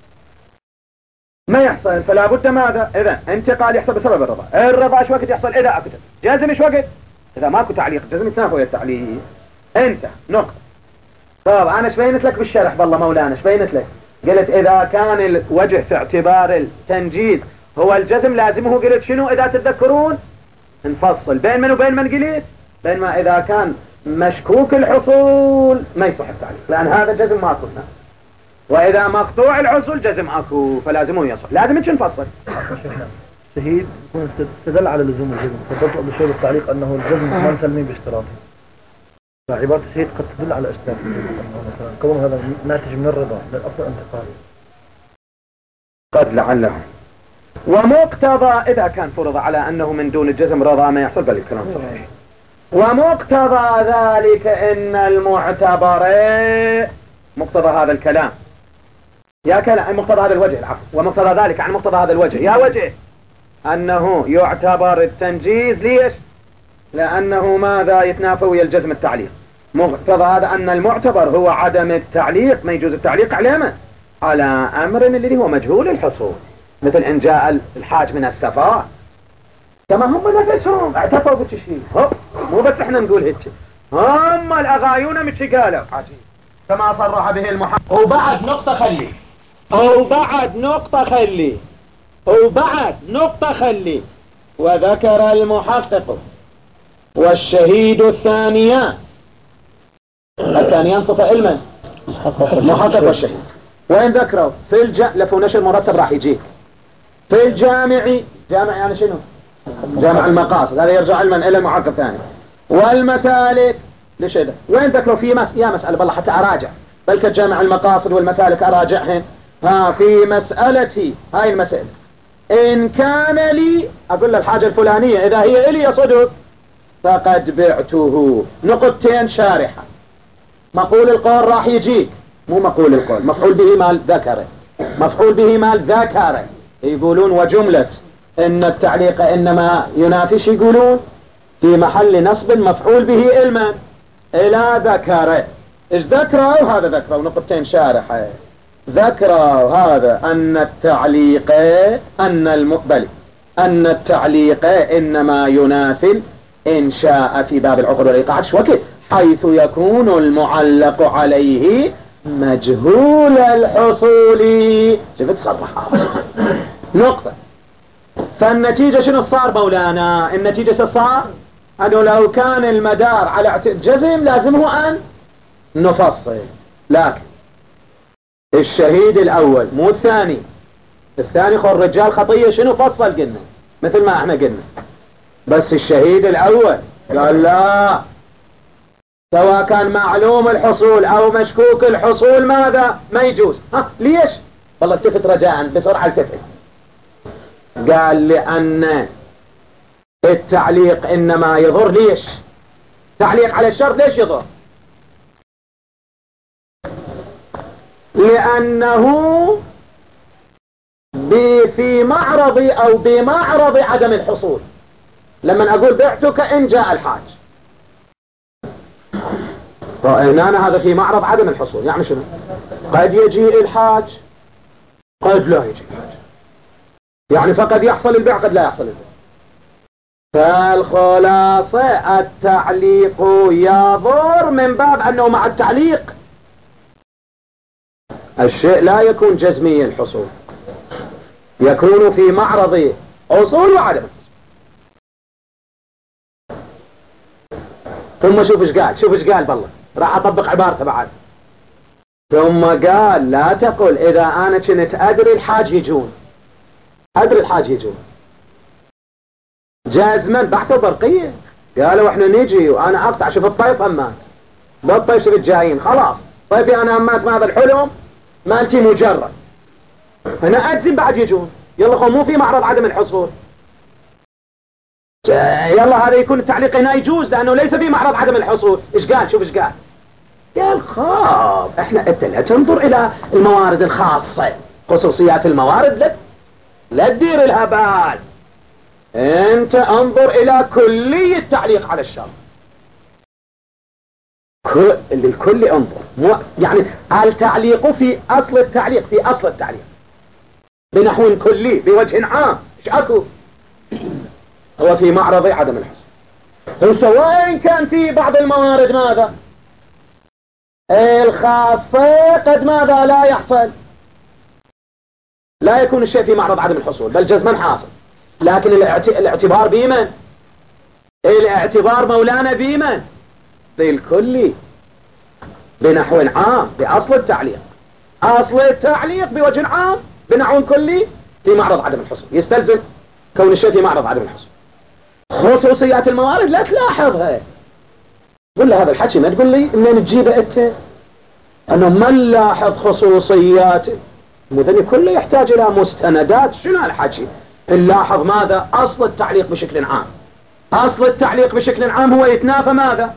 ما يحصل. فلا بد ماذا؟ إذا انتقال يحصل بسبب الرضا. الرضا ايش وقت يحصل؟ إذا أكتب. جزم ايش وقت؟ إذا ماكو تعليق. جزم يتنافى ويا التعليق. انت نقطة. طب أنا ايش بينت لك بالشرح بالله مولانا؟ ايش بينت لك؟ قلت إذا كان الوجه في اعتبار التنجيز هو الجزم لازمه، قلت شنو إذا تتذكرون؟ نفصل بين من وبين من قلت؟ بين ما إذا كان مشكوك الحصول ما يصح التعليق، لأن هذا جزم ماكو هنا. وإذا مقطوع الحصول جزم أكو، فلازمه يصح. لازم نش نفصل. شهيد يكون استدل على لزوم الجزم. تفضلت قبل شوي بالتعليق أنه الجزم ما نسلمين باشتراطه. فعبارة الشهيد قد تدل على اشتراط الجزم، مثلا كون هذا ناتج من الرضا للأصل انتقال. قد لعله. ومقتضى إذا كان فرض على أنه من دون الجزم رضا ما يحصل، بل الكلام صحيح. ومقتضى ذلك إن المعتبر مقتضى هذا الكلام يا كلام مقتضى هذا الوجه العفو ومقتضى ذلك عن مقتضى هذا الوجه يا وجه أنه يعتبر التنجيز. ليش؟ لأنه ماذا؟ يتنافى ويا الجزم التعليق. مقتضى هذا أن المعتبر هو عدم التعليق، ما يجوز التعليق على على أمر اللي هو مجهول الحصول، مثل إن جاء الحاج من السفر كما هم نفسهم اعتفوا بالتشهير. مو بس احنا نقول هيك، هم الأغايون مش قالوا عجيب كما صرح به المحقق. وبعد نقطة خلي وبعد نقطة خلي وبعد نقطة خلي وذكر المحقق والشهيد الثانيان الثانيان صفة علما المحقق والشهيد، وين ذكروا في الجامع لفو نشر مرتب راح يجيك في الجامع. جامع يعني شنو؟ جامع المقاصد، هذا يرجع علما إلى المحقق الثاني. والمسالك ليش هذا؟ وين ذكروا في مس... يا مسألة بالله حتى أراجع، بل كجامع المقاصد والمسالك أراجعهن. ها في مسألتي هاي المسألة إن كان لي أقول الحاجة الفلانية إذا هي إلي صدق فقد بعته. نقطتين شارحة. مقول القول راح يجيك، مو مقول القول، مفعول به مال ذكره، مفعول به مال ذكره يقولون وجملة إن التعليق إنما ينافي يقولون في محل نصب مفعول به علما إلى ذكر. إيش ذكروا؟ هذا ذكروا نقطتين شارحة. ذكروا هذا أن التعليق أن المقبل أن التعليق إنما ينافي إنشاء في باب العقد والإيقاعات شوكي، حيث يكون المعلق عليه مجهول الحصول. شفت صرحها نقطة. فالنتيجة شنو صار مولانا؟ النتيجة شنو صار؟ أنه لو كان المدار على جزم لازمه أن نفصل، لكن الشهيد الأول مو الثاني. الثاني خو الرجال خطية شنو فصل قلنا مثل ما احنا قلنا، بس الشهيد الأول قال لا، سواء كان معلوم الحصول أو مشكوك الحصول ماذا ما يجوز. ها ليش؟ والله التفت رجاء بسرعة التفت. قال لأن التعليق إنما يضر. ليش تعليق على الشرط ليش يضر؟ لأنه في معرض أو بمعرض عدم الحصول. لما أقول بعتك إن جاء الحاج، فهنا هذا في معرض عدم الحصول، يعني شنو؟ قد يجي الحاج قد لا يجي الحاج، يعني فقد يحصل البيع قد لا يحصل البيع. فالخلاصة التعليق يضر من باب أنه مع التعليق الشيء لا يكون جزمي الحصول، يكون في معرض حصول وعدم الحصول. ثم شوف ايش قال، شوف ايش قال بالله، راح اطبق عبارته بعد. ثم قال لا تقل اذا انا كنت ادري الحاج يجون، ادري الحاج يجون جازما بحث برقية. قالوا احنا نجي وانا اقطع، شوف الطيف همات بالطيف شوف الجايين خلاص طيفي انا همات مع هذا الحلم ما انتي مجرد، انا اجزم بعد يجون. يلا خو مو في معرض عدم الحصول، يلا هذا يكون التعليق هنا يجوز لانه ليس في معرض عدم الحصول. ايش قال؟ شوف ايش قال. قال خاب احنا انت لا تنظر الى الموارد الخاصة، خصوصيات الموارد لا لا تدير الهبال، انت انظر الى كلية التعليق على الشرط. كل للكل انظر، مو يعني التعليق في اصل التعليق، في اصل التعليق بنحو كلي بوجه عام. ايش اكو؟ هو في معرض عدم الحصول، سواء كان في بعض الموارد ماذا الخاصة قد ماذا لا يحصل، لا يكون الشيء في معرض عدم الحصول بل جزما حاصل. لكن الاعتبار بمن؟ الاعتبار مولانا بمن؟ بالكلي بنحو عام بأصل التعليق. أصل التعليق بوجه عام بنحو كلي في معرض عدم الحصول، يستلزم كون الشيء في معرض عدم الحصول. خصوصيات الموارد لا تلاحظها. قل له هذا الحكي ما تقول لي منين تجيبه انت، انه ما نلاحظ خصوصياته. المدني كله يحتاج الى مستندات. شنو الحكي؟ نلاحظ ماذا؟ اصل التعليق بشكل عام. اصل التعليق بشكل عام هو يتنافى ماذا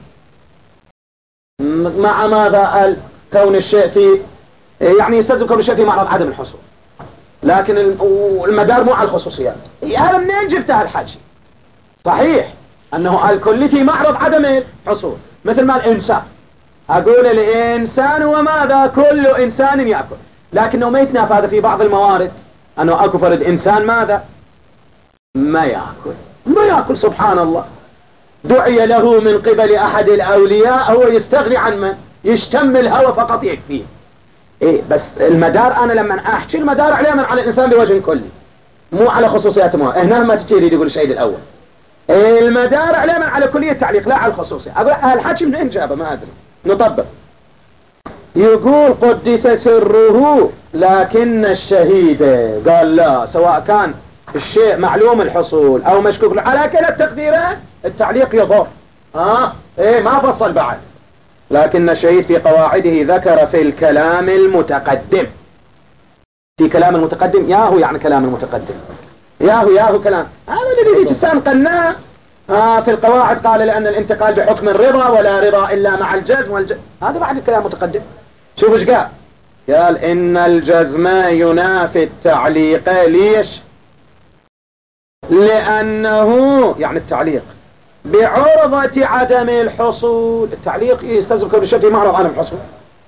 مع ماذا؟ كون الشيء في يعني يستلزم كون الشيء في معرض عدم الحصول، لكن المدار مو على الخصوصيات. هذا منين جبتها الحكي؟ صحيح انه الكل في معرض عدم الحصول، مثل ما الانسان اقول الانسان وماذا كل انسان يأكل، لكنه ما يتنافى هذا في بعض الموارد انه اكو فرد انسان ماذا ما يأكل، ما يأكل. سبحان الله، دعي له من قبل احد الاولياء هو يستغني عن من يشتم الهوى فقط يكفيه. ايه بس المدار انا لما احكي المدار عليه على الانسان بوجه كلي مو على خصوصيات موارد. هنا ما تجي يقول الشيء الاول المدار عليه على كلية التعليق لا على الخصوصية. اقول الحكي منين جابه ما ادري، نطبق. يقول قدس سره لكن الشهيد قال لا، سواء كان الشيء معلوم الحصول او مشكوك له على كلا التقديرين التعليق يضر. اه ايه ما فصل بعد. لكن الشهيد في قواعده ذكر في الكلام المتقدم، في كلام المتقدم ياهو يعني كلام المتقدم ياهو ياهو كلام هذا اللي يجي السان قلناه آه في القواعد. قال لأن الانتقال بحكم الرضا ولا رضا إلا مع الجزم والجزم، هذا بعد الكلام متقدم. شوف ايش قال؟ قال إن الجزم ينافي التعليق. ليش؟ لأنه يعني التعليق بعرضة عدم الحصول. التعليق يستلزم كل شيء في معرض عدم الحصول،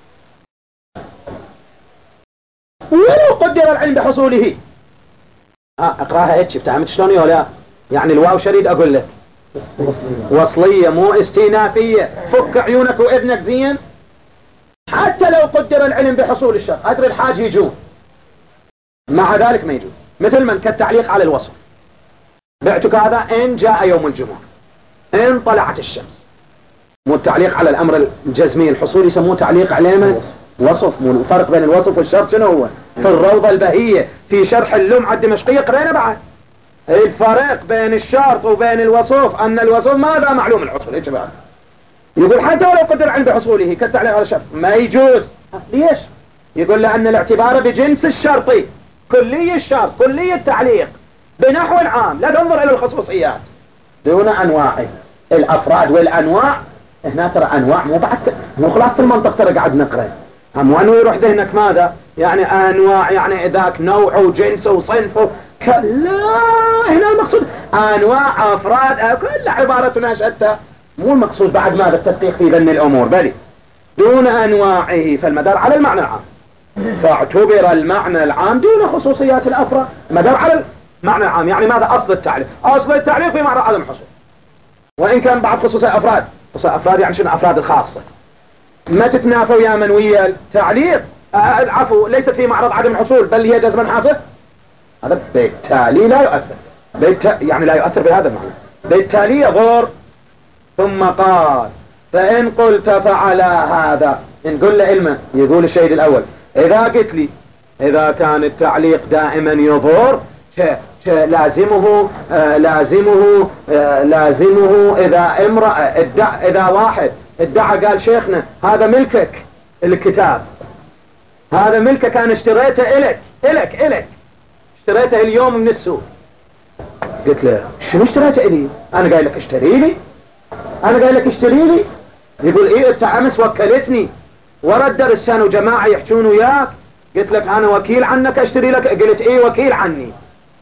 ولو قدر العلم بحصوله. آه اقراها هيك، فهمت شلون ولا؟ يعني الواو شريد اقول لك وصلية مو استئنافية. فك عيونك وإذنك زين. حتى لو قدر العلم بحصول الشر أدري الحاج يجون، مع ذلك ما يجون. مثل من كالتعليق على الوصف، بعتك هذا إن جاء يوم الجمعة، إن طلعت الشمس. مو التعليق على الأمر الجزمي الحصول يسموه تعليق علامة وصف. مو الفرق بين الوصف والشرط شنو هو؟ في الروضة البهية في شرح اللمعة الدمشقية قرينا بعد الفرق بين الشرط وبين الوصف، أن الوصف ماذا معلوم الحصول. إيش بعد يقول حتى ولو قدر عند حصوله كالتعليق على الشرط ما يجوز. ليش؟ يقول لأن الاعتبار بجنس الشرطي، كلي الشرط كلي التعليق بنحو عام، لا تنظر إلى الخصوصيات دون أنواعه. الأفراد والأنواع هنا ترى أنواع مو بعد مو خلاصة المنطق، ترى قاعد نقرأ هم وانو يروح ذهنك ماذا يعني أنواع، يعني ذاك نوع وجنس وصنف ك... لا، هنا المقصود أنواع أفراد كل عبارة نشأتها، مو المقصود بعد ماذا التدقيق في ذن الأمور، بل دون أنواعه. فالمدار على المعنى العام، فاعتبر المعنى العام دون خصوصيات الأفراد. مدار على المعنى العام يعني ماذا؟ أصل التعليق، أصل التعليق في معنى عدم الحصول، وإن كان بعض خصوصية أفراد. خصوصية أفراد يعني شنو؟ أفراد الخاصة ما تتنافوا يا من ويا التعليق. العفو ليست في معرض عدم الحصول بل هي جزما حاصل. هذا بالتالي لا يؤثر بالت... يعني لا يؤثر بهذا المعنى، بالتالي يضر. ثم قال فإن قلت فعلى هذا، إن قل لعلمه يقول الشيء الأول إذا قلت لي إذا كان التعليق دائما يضر ش... ش... لازمه آه لازمه آه لازمه إذا امرأة ادع... إذا واحد ادعى قال شيخنا هذا ملكك الكتاب، هذا ملكك أنا اشتريته إلك إلك إلك اشتريته اليوم من السوق. قلت له شنو اشتريته إلي؟ أنا قايل لك اشتري لي، أنا قايل لك اشتري لي. يقول إيه أنت أمس وكلتني ورا الدرس كانوا جماعة يحجون وياك، قلت لك أنا وكيل عنك اشتري لك، قلت إيه وكيل عني.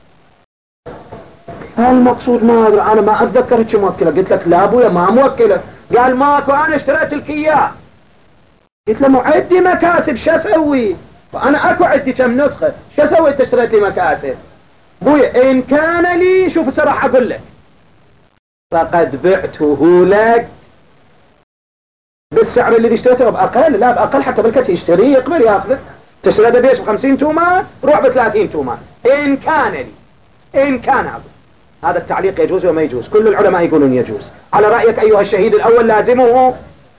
المقصود ما أدري أنا ما أتذكر هيك موكلة. قلت لك لا أبويا ما موكلة. قال ماكو أنا اشتريت لك إياه. قلت له مو عندي مكاسب شو أسوي؟ فأنا أكو عندي كم نسخة شو أسوي أنت اشتريت لي مكاسب؟ أبويا إن كان لي شوف الصراحة أقول لك فقد بعته لك بالسعر اللي اشتريته بأقل، لا بأقل حتى بالكتي يشتري يقبل ياخذه. تشتريته بيش بخمسين تومان روح بثلاثين تومان إن كان لي، إن كان أبو. هذا التعليق يجوز وما يجوز؟ كل العلماء يقولون يجوز. على رأيك أيها الشهيد الأول لازمه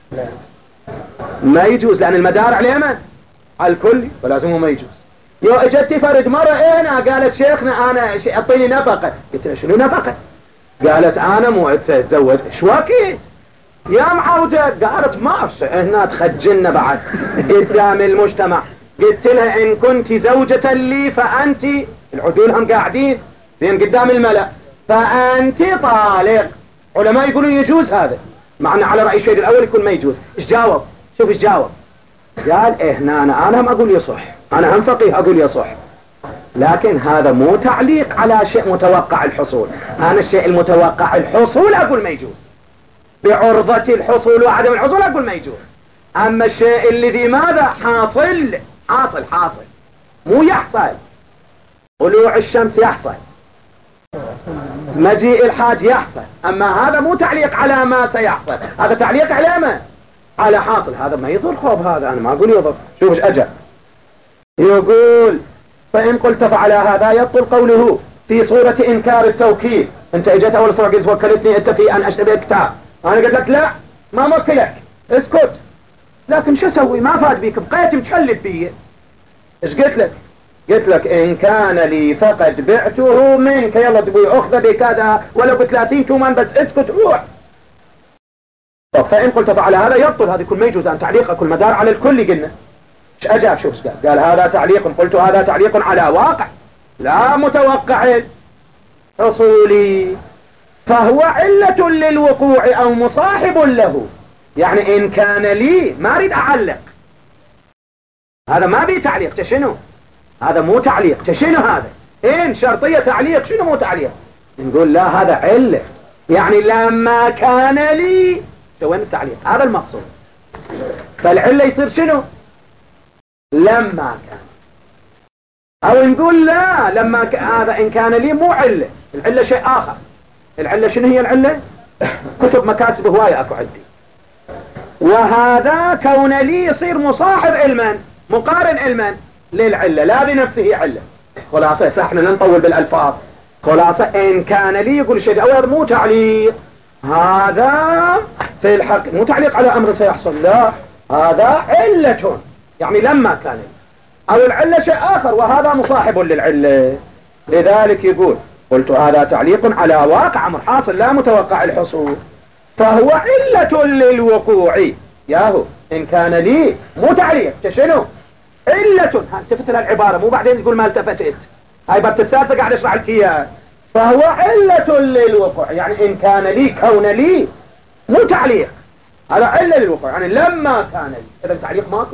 ما يجوز، لأن المدار عليه من؟ على الكل، ولازمه ما يجوز. يو اجت فرد مرة هنا قالت شيخنا أنا أعطيني نفقة. قلت له شنو نفقة؟ قالت أنا مو أتزوج. شو أكيد يا معوجة؟ قالت ما هنا تخجلنا بعد قدام المجتمع. قلت لها إن كنت زوجة لي فأنت، العدول هم قاعدين زين قدام الملأ، فأنت طالق. علماء يقولون يجوز هذا، معنى على رأي الشهيد الأول يكون ما يجوز. إيش جاوب؟ شوف إيش جاوب. قال إيه هنا أنا, أنا هم أقول يصح، أنا هم فقيه أقول يصح، لكن هذا مو تعليق على شيء متوقع الحصول. أنا الشيء المتوقع الحصول أقول ما يجوز، بعرضة الحصول وعدم الحصول أقول ما يجوز. أما الشيء الذي ماذا حاصل حاصل حاصل مو يحصل. طلوع الشمس يحصل، مجيء الحاج يحصل، أما هذا مو تعليق على ما سيحصل، هذا تعليق على ما على حاصل. هذا ما يضر خوب، هذا أنا ما أقول يضر. شوف ايش أجل يقول فإن قلت فعلى هذا يبطل قوله في صورة إنكار التوكيل. أنت اجت أول صورة قلت وكلتني أنت في أن أشتري كتاب، أنا قلت لك لا ما موكلك اسكت، لكن شو أسوي ما فاد بيك بقيت متشلف بي. إيش قلت لك؟ قلت لك إن كان لي فقد بعته منك، يلا تبوي أخذ بكذا ولو بثلاثين تومان بس اسكت روح. طب فإن قلت فعلى هذا يبطل، هذا يكون ما يجوز أن تعليق كل مدار على الكل. قلنا ايش أجاب؟ شوف قال قال هذا تعليق، قلت هذا تعليق على واقع لا متوقع حصولي، فهو علة للوقوع أو مصاحب له. يعني إن كان لي ما أريد أعلق، هذا ما بي تعليق. تشنو هذا؟ مو تعليق. تشنو هذا؟ إن شرطية تعليق، شنو مو تعليق؟ نقول لا هذا علة، يعني لما كان لي وين التعليق؟ هذا المقصود. فالعلة يصير شنو؟ لما كان. او نقول لا لما ك... هذا ان كان لي مو علة، العلة شيء اخر. العلة شنو هي العلة؟ كتب مكاسب هواية اكو عندي، وهذا كون لي يصير مصاحب علما مقارن علما للعلة لا بنفسه علة. خلاصة احنا لا نطول بالالفاظ. خلاصة ان كان لي يقول الشيء اول مو تعليق، هذا في الحق مو تعليق على امر سيحصل، لا هذا علة، يعني لما كان لي. او العلة شيء اخر وهذا مصاحب للعلة. لذلك يقول قلت هذا تعليق على واقع امر حاصل لا متوقع الحصول، فهو علة للوقوع. ياهو ان كان لي مو تعليق شنو؟ علة. التفت لها العبارة مو بعدين تقول ما التفتت. هاي بات الثالثة قاعد اشرح لك اياها. فهو علة للوقوع، يعني ان كان لي كون لي مو تعليق، هذا علة للوقوع، يعني لما كان لي. اذا تعليق ماكو،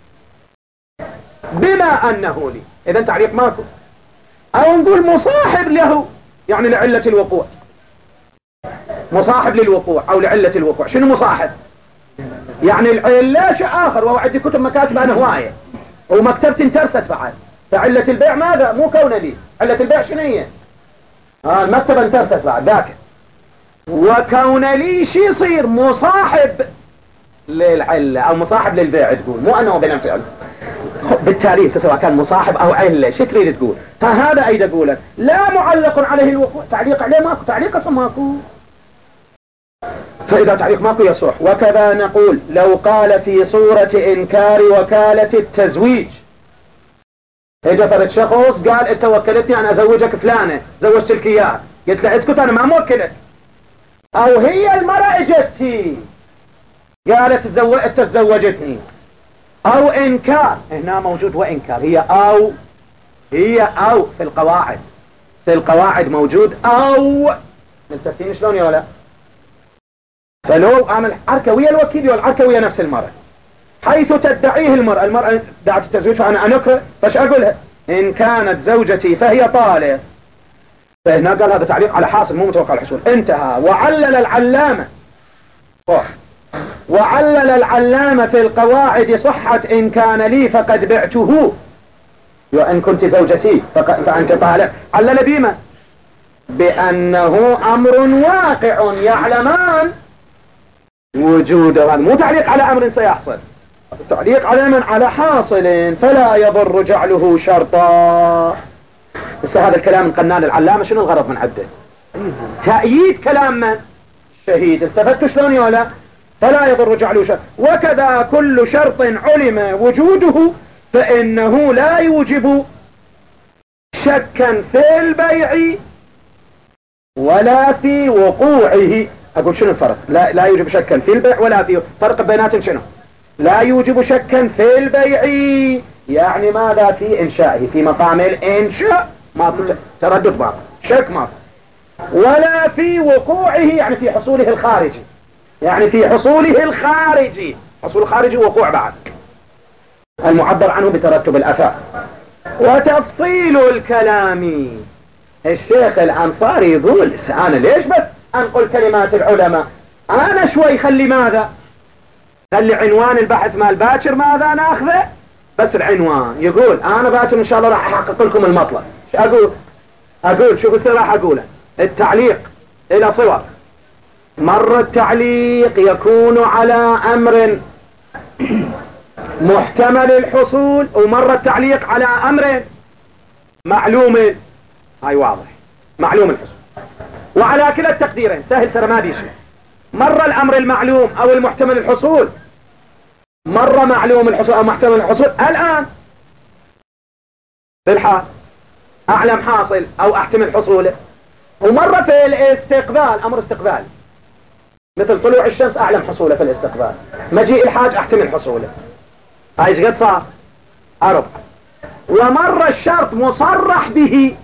بما انه لي اذا تعليق ماكو. او نقول مصاحب له، يعني لعلة الوقوع، مصاحب للوقوع او لعلة الوقوع. شنو مصاحب؟ يعني العلة شيء اخر، وهو عندي كتب مكاتب انا هواية ومكتبتي انترست بعد. فعلة البيع ماذا؟ مو كون لي، علة البيع شنو هي؟ اه المكتبة انترست بعد ذاك. وكون لي شي يصير مصاحب للعلة او مصاحب للبيع، تقول مو انه بنفسه. بالتالي سواء كان مصاحب او علة شو تريد تقول؟ ها هذا ايد اقوله لا معلق عليه الوقوع، تعليق عليه ماكو، تعليق اصلا ماكو. فاذا تعليق ماكو يصح. وكذا نقول لو قال في صورة انكار وكالة التزويج، اجى فرد شخص قال انت وكلتني انا ازوجك فلانة، زوجت لك اياه، قلت له اسكت انا ما موكلك. او هي المرأة اجتي قالت انت تزوجتني. او انكار، هنا موجود وانكار، هي او هي او في القواعد، في القواعد موجود او. ملتفتين شلون يا ولا؟ فلو اعمل حركة ويا الوكيل والحركة ويا نفس المرأة، حيث تدعيه المرأة، المرأة دعت التزويج فانا انكر، فاش اقولها؟ ان كانت زوجتي فهي طالق. فهنا قال هذا تعليق على حاصل مو متوقع الحصول. انتهى. وعلل العلامة أوه. وعلل العلامة في القواعد صحة إن كان لي فقد بعته، وإن كنت زوجتي فأنت طالق. علل بما بأنه أمر واقع يعلمان وجوده، هذا مو تعليق على أمر سيحصل، تعليق على من؟ على حاصل فلا يضر جعله شرطا. بس هذا الكلام من قنان العلامة شنو الغرض من عده؟ تأييد كلام من؟ الشهيد. التفتوا شلون يولا؟ فلا يضر جعله شرط. وكذا كل شرط علم وجوده فإنه لا يوجب شكا في البيع ولا في وقوعه. أقول شنو الفرق؟ لا, لا يوجب شكا في البيع ولا في، فرق بيناتهم شنو؟ لا يوجب شكا في البيع يعني ماذا؟ في إنشائه، في مقام الإنشاء ما تردد ما شك ما. ولا في وقوعه يعني في حصوله الخارجي، يعني في حصوله الخارجي. حصول الخارجي وقوع بعد المعبر عنه بترتب الأثار. وتفصيل الكلام الشيخ الأنصاري يقول أنا ليش بس أنقل كلمات العلماء؟ أنا شوي خلي ماذا؟ خلي عنوان البحث مال باكر ماذا ناخذه؟ بس العنوان يقول أنا باكر إن شاء الله راح أحقق لكم المطلب. شو أقول؟ أقول شوف السر راح أقوله. التعليق إلى صور. مرة التعليق يكون على أمر محتمل الحصول، ومرة التعليق على أمر معلوم، هاي واضح، معلوم الحصول. وعلى كلا التقديرين سهل ترى ما بيشي. مرة الأمر المعلوم أو المحتمل الحصول، مرة معلوم الحصول أو محتمل الحصول. الآن في الحال أعلم حاصل أو أحتمل حصوله. ومرة في الاستقبال أمر استقبال، مثل طلوع الشمس أعلم حصوله في الاستقبال، مجيء الحاج أحتمل حصوله. هاي ايش قد صار؟ أربع. ومرة الشرط مصرح به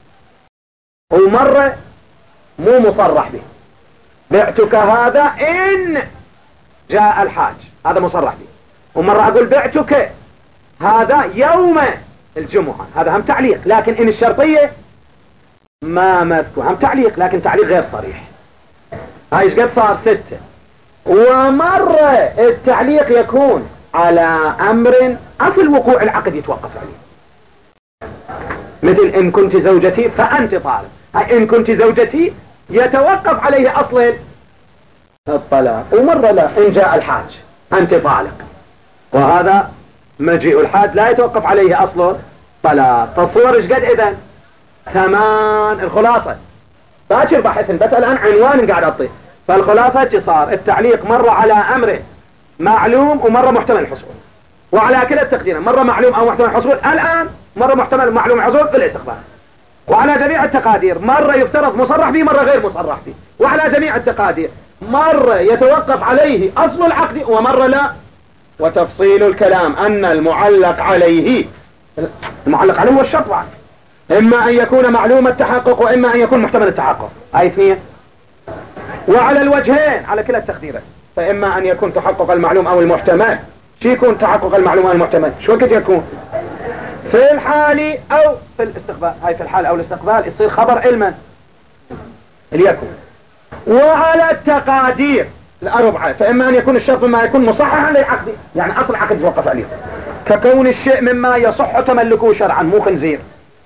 ومرة مو مصرح به. بعتك هذا إن جاء الحاج، هذا مصرح به. ومرة أقول بعتك هذا يوم الجمعة، هذا هم تعليق. لكن إن الشرطية ما مذكور، هم تعليق لكن تعليق غير صريح. هاي ايش قد صار؟ ستة. ومرة التعليق يكون على أمر أصل وقوع العقد يتوقف عليه، مثل إن كنت زوجتي فأنت طالق. هاي إن كنت زوجتي يتوقف عليه أصل الطلاق. ومرة لا، إن جاء الحاج أنت طالق، وهذا مجيء الحاج لا يتوقف عليه أصل الطلاق. تصور إيش قد إذن؟ ثمان. الخلاصة باكر بحث، بس الآن عنوان قاعد أعطيه. فالخلاصة صار التعليق مرة على أمر معلوم ومرة محتمل الحصول، وعلى كلا التقدير، مرة معلوم أو محتمل الحصول الآن، مرة محتمل معلوم الحصول في الاستقبال. وعلى جميع التقادير مرة يفترض مصرح به، مرة غير مصرح به. وعلى جميع التقادير مرة يتوقف عليه أصل العقد ومرة لا. وتفصيل الكلام أن المعلق عليه، المعلق عليه هو الشرط، إما أن يكون معلوم التحقق وإما أن يكون محتمل التحقق. أي اثنين. وعلى الوجهين على كلا التقديرين، فإما أن يكون تحقق المعلوم أو المحتمل. شو يكون تحقق المعلوم أو المحتمل؟ شو وقت يكون؟ في الحال أو في الاستقبال. هاي في الحال أو الاستقبال يصير خبر علما ليكون. وعلى التقادير الأربعة، فإما أن يكون الشرط مما يكون مصححا للعقد، يعني أصل العقد يتوقف عليه، ككون الشيء مما يصح تملكه شرعا مو خنزير،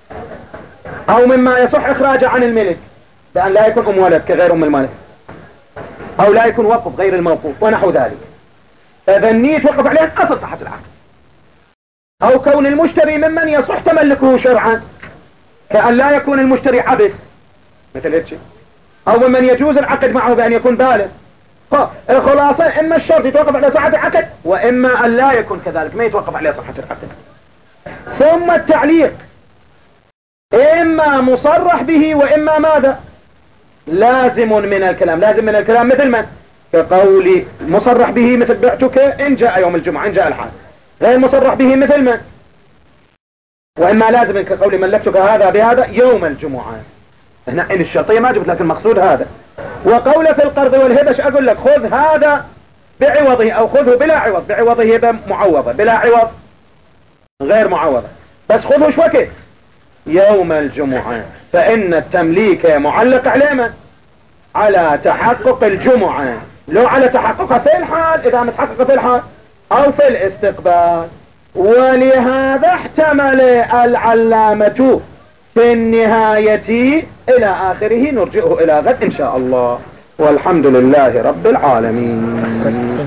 أو مما يصح إخراجه عن الملك بأن لا يكون أم ولد كغير أم الملك، أو لا يكون وقف غير الموقوف ونحو ذلك. إذا النية توقف عليه أصل صحة العقد. أو كون المشتري ممن يصح تملكه شرعا، كأن لا يكون المشتري عبث مثل هيك، أو ممن يجوز العقد معه بأن يكون بالغ. الخلاصة إما الشرط يتوقف على صحة العقد، وإما أن لا يكون كذلك ما يتوقف عليه صحة العقد. ثم التعليق إما مصرح به وإما ماذا؟ لازم من الكلام. لازم من الكلام مثل من؟ كقول مصرح به مثل بعتك إن جاء يوم الجمعة، إن جاء الحال. غير مصرح به مثل من؟ وإما لازم كقول ملكتك هذا بهذا يوم الجمعة. هنا إن الشرطية ما جبت لك المقصود هذا. وقول في القرض والهبش أقول لك خذ هذا بعوضه أو خذه بلا عوض. بعوضه هبة معوضة، بلا عوض غير معوضة، بس خذه شو وقت؟ يوم الجمعة. فإن التمليك معلق على من؟ على تحقق الجمعة، لو على تحققها في الحال إذا متحقق في الحال أو في الاستقبال. ولهذا احتمل العلامة في النهاية إلى آخره. نرجئه إلى غد إن شاء الله، والحمد لله رب العالمين.